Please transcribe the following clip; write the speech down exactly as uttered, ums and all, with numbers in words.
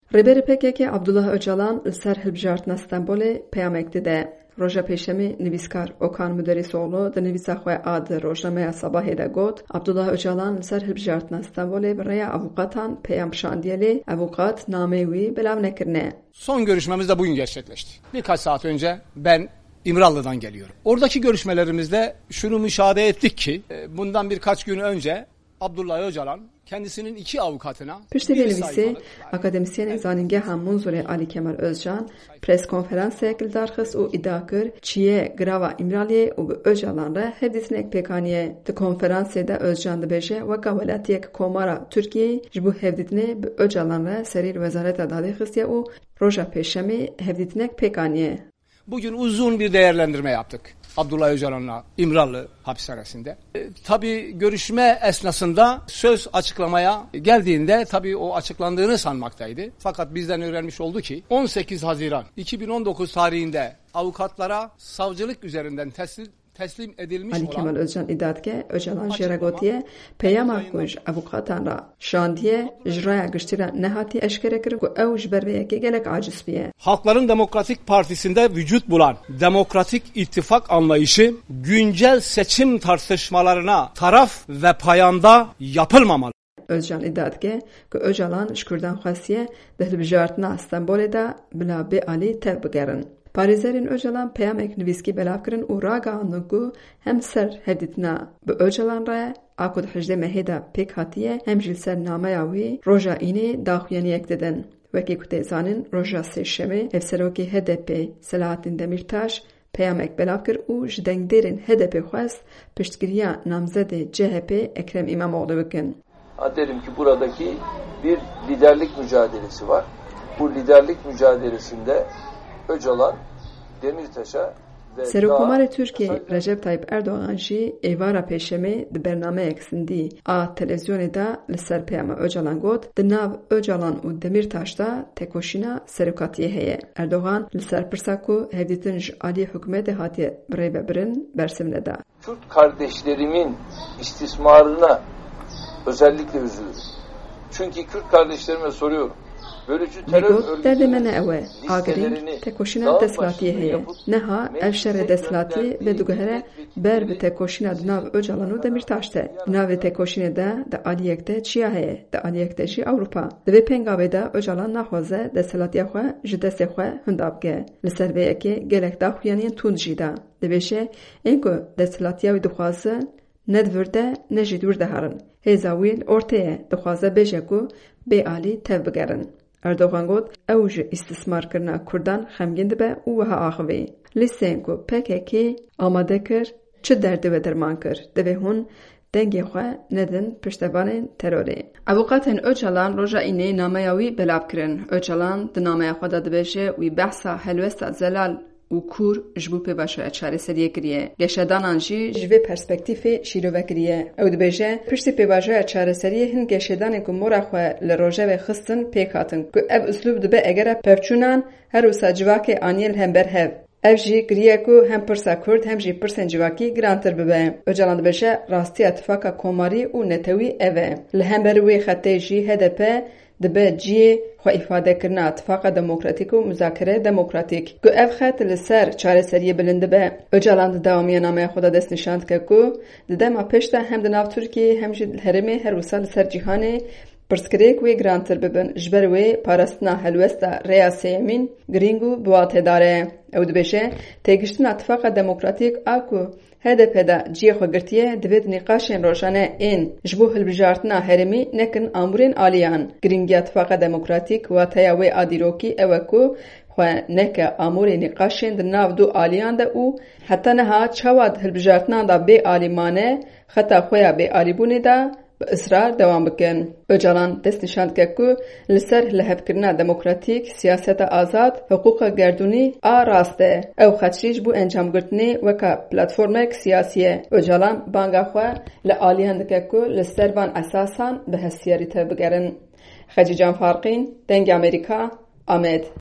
Rêberê P K K Abdullah Öcalan li ser hilbijartina Stenbolê peyamek dide. Roja pêşemê nivîskar Okan Müderrisoğlu di nivîsa xwe a di Rojnameya Sabahê de got, Abdullah Öcalan li ser hilbijartina Stenbolê bi rêya avukatan peyam şandiye lê avukat namê wî belav nekirine. Son görüşmemiz de bugün gerçekleşti. Birkaç saat önce ben İmralı'dan geliyorum. Oradaki görüşmelerimizde şunu müşahede ettik ki bundan birkaç gün önce Abdullah Öcalan kendisinin iki avukatına Piştîvê akademisyenê zanîngeha Munzurê Ali Kemal Özcan pres konferansek li darxist û îdia kir çiyê grava İmraliyê û bi Öcalan re hevdîtinek pêkaniye. Di konferansê de Özcan dibêje weka welatiyek komara Tirkiyeyê ji bo hevdîtinê bi Öcalan re serî li Wezareta Dadê xistiye û roja pêşemê hevdîtinek pêkaniye. Bugün uzun bir değerlendirme yaptık Abdullah Öcalan'la İmralı hapishanesinde. E, tabii görüşme esnasında söz açıklamaya geldiğinde tabii o açıklandığını sanmaktaydı. Fakat bizden öğrenmiş oldu ki on sekiz Haziran iki bin on dokuz tarihinde avukatlara savcılık üzerinden teslim teslim edilmiş Ali olan Kemal Özcan idatke Öcalan jeragotiye peyama kuj avukatan ra şandiye icraya güçtira nehati eşkere kir ku ev jberveyeke gelek aciz biye. Halkların Demokratik Partisi'nde vücut bulan demokratik ittifak anlayışı güncel seçim tartışmalarına taraf ve payanda yapılmamalı. Özcan idatke ku Öcalan şkurdan xasiye dehilbijartina Stenbolê da bila be Ali tev bigerin. Parêzerên Öcalan peyamek nivîskî belav kirin û ragihandin ku hem ser hevdîtina bi Öcalan re a ku di hejdê mehê de pêk hatiye hem jî li ser nameya wî roja înê daxuyaniyek didin. Wekî ku tê zanin roja sêşemê hevserokê H D P Selahattin Demirtaş peyamek belav kir û ji dengderên H D P xwest piştgiriya namzedê C H P Ekrem İmamoğlu bikin. Derim ki buradaki bir liderlik mücadelesi var. Bu liderlik mücadelesinde Öcalan, Demirtaş'a ve Serokkomarê Tirkiye Recep Tayyip Erdoğan jî êvara pêşemê di bernameyek sindî a televizyonê de li ser peyama Öcalan got di nav Öcalan û Demirtaş da tekoşîna serokatiyê heye. Erdoğan li ser pirsa ku hevdîtin ji aliyê hikûmetê hatiye birêvebirin bersivne da. Kürt kardeşlerimin istismarına özellikle üzülürüm. Çünkü Kürt kardeşlerime soruyorum. Bölücü terör örgütünün listelerini tekoşina deslatiye heye. Neha ev şerê deslati ve dugehere ber bi tekoşina dinav Öcalan û Demirtaş te. Navê tekoşînê de de aliyek de çiya heye. De aliyek de jî Awropa. Divê pengavê de Öcalan naxwaze deslatiya xwe ji destê xwe hinda bike. Li ser vê yekê gelek daxuyaniyên tund jî da. Dibêje ên ku deslatiya wî dixwazin ne divir de ne jî dûr de herin. Hêza wî li ortayê dixwaze bêje ku bê alî tev bigerin. Erdoğan got ew ji îstismarkirina Kurdan xemgîn dibe û wiha axivî. Lîsteyên ku P K K amade kir çi derdê ve derman kir. Divê hûn dengê xwe nedin piştevanên terorê. Avukatên Öcalan roja înê nameya wî belav kirin. Öcalan di nameya xwe de dibêje wî behsa helwesta zelal û kur ji bo pêvajoya çareseriyê kiriye. Geşedanan jî ji vê perspektîfê şîrove kiriye. Ew dibêje piştî pêvajoya çareseriyê hin geşedanên ku mora xwe li rojevê xistin pêk hatin ku ev üslûb dibe egera pevçûnan her wisa civakê aniyê li hember hev. Ev jî kiriye ku hem pirsa Kurd hem jî pirsên civakî girantir bibe. Öcalan dibêje rastiya tifaka komarî û netewî ev e. Li hember wê xetê jî H D P dibe ciyê xwe îfadekirina tifaka demokratîk û müzakere demokratîk. Ku ev xet li ser çareseriyê bilind dibe. Öcalan di dawamiya nameya xwe de dest nîşan dike ku di dema pêş de hem di nav Tirkiyeyê hem jî di herêmê her wisa li ser cîhanê pirsgirêk wê girantir bibin. Ji ber wê parastina helwesta rêya sêyemîn girîng û biwatedar e. Ew dibêje têgihiştina tifaka demokratîk a ku H D P da ciyê xwe girtiye divê di nîqaşên rojane ên ji bo hilbijartina herêmî nekin amûrên aliyan. Girîngiya tifaka demokratîk wateya wê a dîrokî ew e ku xwe neke amûrê nîqaşên di nav du aliyan de û heta niha çawa di hilbijartinan da bê alî mane xeta xwe ya bê alîbûnê de bi ısrar devam bikin. Öcalan dest nîşan dike ku li ser hilhevkirina demokratîk, siyaseta azad, hiqûqa gerdûnî a rast e. Ew xet ji bo encamgirtinê weka platformek siyasî ye. Öcalan banga xwe li aliyan dike ku li ser van esasan bi hestiyarî tev bigerin. Xecî Can Farqîn, Dengê Amerîka, Amed.